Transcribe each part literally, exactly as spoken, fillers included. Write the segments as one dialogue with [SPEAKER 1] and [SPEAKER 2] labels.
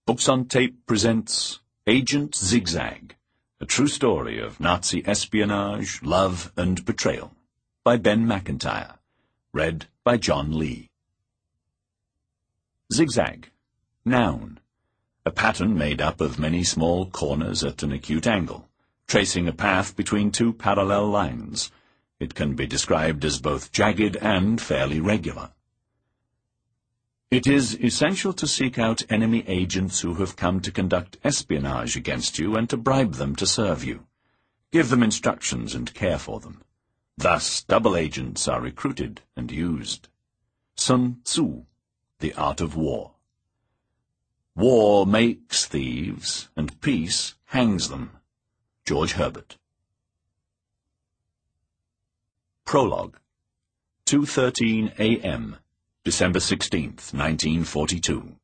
[SPEAKER 1] Books on Tape presents Agent Zigzag, a true story of Nazi espionage, love, and betrayal, by Ben McIntyre, read by John Lee. Zigzag, noun, a pattern made up of many small corners at an acute angle, tracing a path between two parallel lines. It can be described as both jagged and fairly regular. It is essential to seek out enemy agents who have come to conduct espionage against you and to bribe them to serve you. Give them instructions and care for them. Thus, double agents are recruited and used. Sun Tzu, The Art of War. War makes thieves, and peace hangs them. George Herbert. Prologue. two thirteen a m December sixteenth, nineteen forty-two.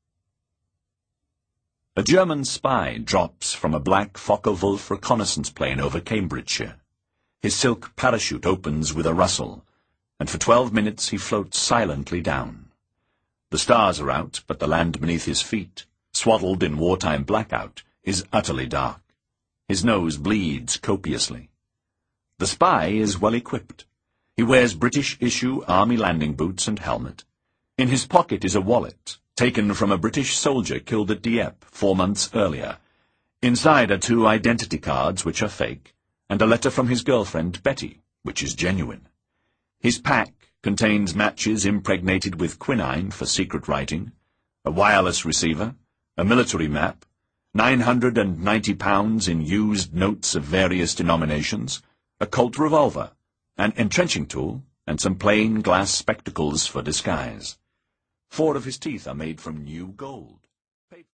[SPEAKER 1] A German spy drops from a black Focke-Wulf reconnaissance plane over Cambridgeshire. His silk parachute opens with a rustle, and for twelve minutes he floats silently down. The stars are out, but the land beneath his feet, swaddled in wartime blackout, is utterly dark. His nose bleeds copiously. The spy is well equipped. He wears British-issue army landing boots and helmet. In his pocket is a wallet, taken from a British soldier killed at Dieppe four months earlier. Inside are two identity cards, which are fake, and a letter from his girlfriend, Betty, which is genuine. His pack contains matches impregnated with quinine for secret writing, a wireless receiver, a military map, nine hundred and ninety pounds in used notes of various denominations, a Colt revolver, an entrenching tool, and some plain glass spectacles for disguise. Four of his teeth are made from new gold.